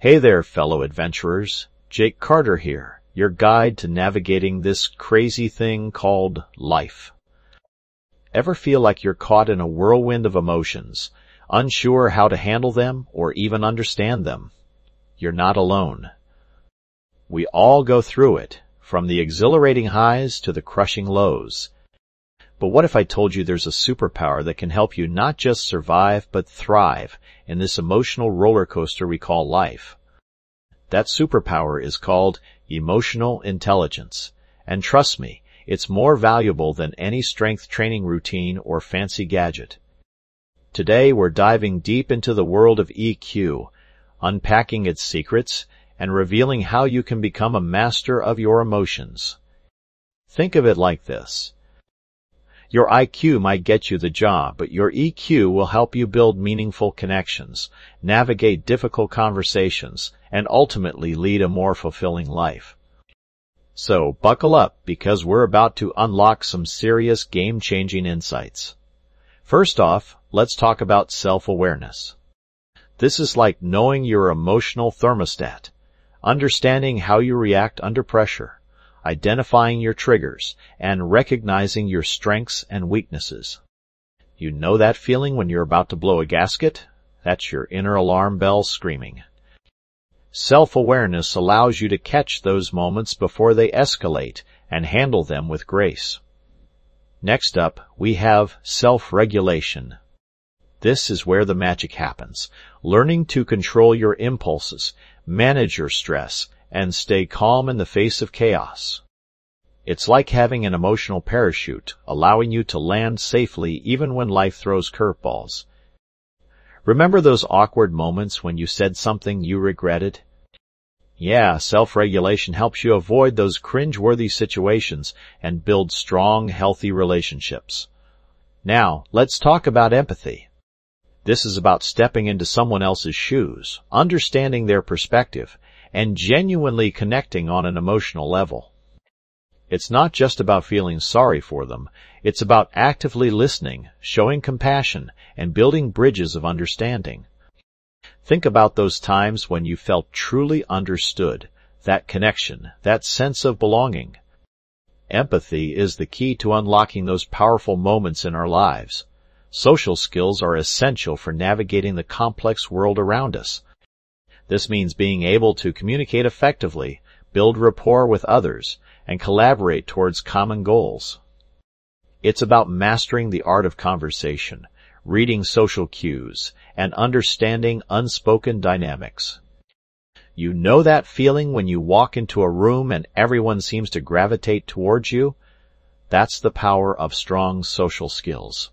Hey there, fellow adventurers. Jake Carter here, your guide to navigating this crazy thing called life. Ever feel like you're caught in a whirlwind of emotions, unsure how to handle them or even understand them? You're not alone. We all go through it, from the exhilarating highs to the crushing lows. But what if I told you there's a superpower that can help you not just survive but thrive in this emotional roller coaster we call life? That superpower is called emotional intelligence. And trust me, it's more valuable than any strength training routine or fancy gadget. Today we're diving deep into the world of EQ, unpacking its secrets and revealing how you can become a master of your emotions. Think of it like this. Your IQ might get you the job, but your EQ will help you build meaningful connections, navigate difficult conversations, and ultimately lead a more fulfilling life. So, buckle up, because we're about to unlock some serious game-changing insights. First off, let's talk about self-awareness. This is like knowing your emotional thermostat, understanding how you react under pressure, identifying your triggers, and recognizing your strengths and weaknesses. You know that feeling when you're about to blow a gasket? That's your inner alarm bell screaming. Self-awareness allows you to catch those moments before they escalate and handle them with grace. Next up, we have self-regulation. This is where the magic happens, learning to control your impulses, manage your stress, and stay calm in the face of chaos. It's like having an emotional parachute, allowing you to land safely even when life throws curveballs. Remember those awkward moments when you said something you regretted? Yeah, self-regulation helps you avoid those cringe-worthy situations and build strong, healthy relationships. Now, let's talk about empathy. This is about stepping into someone else's shoes, understanding their perspective, and genuinely connecting on an emotional level. It's not just about feeling sorry for them, it's about actively listening, showing compassion, and building bridges of understanding. Think about those times when you felt truly understood, that connection, that sense of belonging. Empathy is the key to unlocking those powerful moments in our lives. Social skills are essential for navigating the complex world around us. This means being able to communicate effectively, build rapport with others, and collaborate towards common goals. It's about mastering the art of conversation, reading social cues, and understanding unspoken dynamics. You know that feeling when you walk into a room and everyone seems to gravitate towards you? That's the power of strong social skills.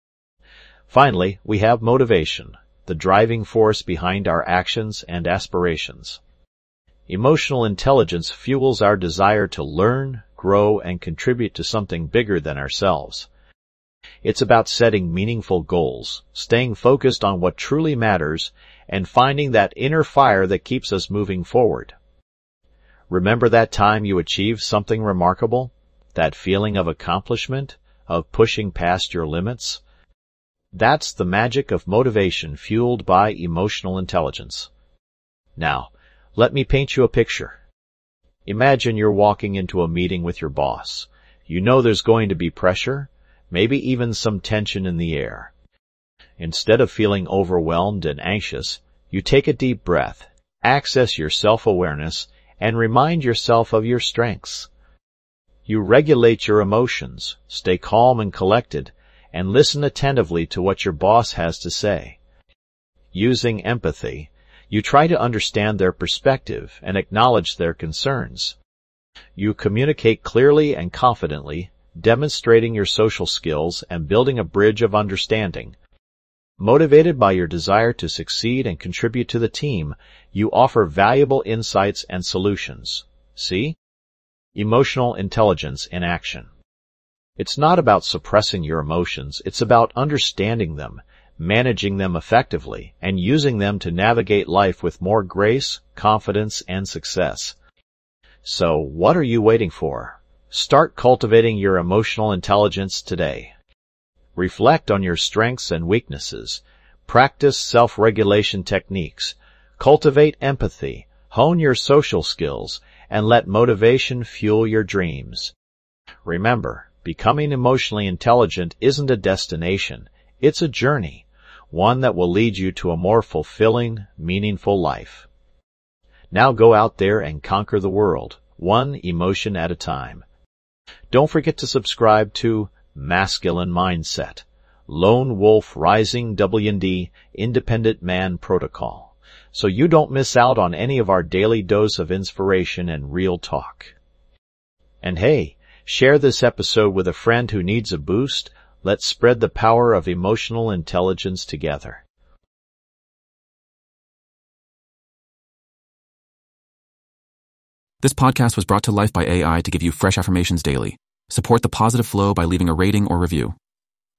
Finally, we have motivation, the driving force behind our actions and aspirations. Emotional intelligence fuels our desire to learn, grow, and contribute to something bigger than ourselves. It's about setting meaningful goals, staying focused on what truly matters, and finding that inner fire that keeps us moving forward. Remember that time you achieved something remarkable? That feeling of accomplishment, of pushing past your limits? That's the magic of motivation fueled by emotional intelligence. Now, let me paint you a picture. Imagine you're walking into a meeting with your boss. You know there's going to be pressure, maybe even some tension in the air. Instead of feeling overwhelmed and anxious, you take a deep breath, access your self-awareness, and remind yourself of your strengths. You regulate your emotions, stay calm and collected, and listen attentively to what your boss has to say. Using empathy, you try to understand their perspective and acknowledge their concerns. You communicate clearly and confidently, demonstrating your social skills and building a bridge of understanding. Motivated by your desire to succeed and contribute to the team, you offer valuable insights and solutions. See? Emotional intelligence in action. It's not about suppressing your emotions, it's about understanding them, managing them effectively, and using them to navigate life with more grace, confidence, and success. So, what are you waiting for? Start cultivating your emotional intelligence today. Reflect on your strengths and weaknesses. Practice self-regulation techniques. Cultivate empathy, hone your social skills, and let motivation fuel your dreams. Remember, becoming emotionally intelligent isn't a destination, it's a journey, one that will lead you to a more fulfilling, meaningful life. Now go out there and conquer the world, one emotion at a time. Don't forget to subscribe to Masculine Mindset, Lone Wolf Rising W&D Independent Man Protocol, so you don't miss out on any of our daily dose of inspiration and real talk. And hey, share this episode with a friend who needs a boost. Let's spread the power of emotional intelligence together. This podcast was brought to life by AI to give you fresh affirmations daily. Support the positive flow by leaving a rating or review.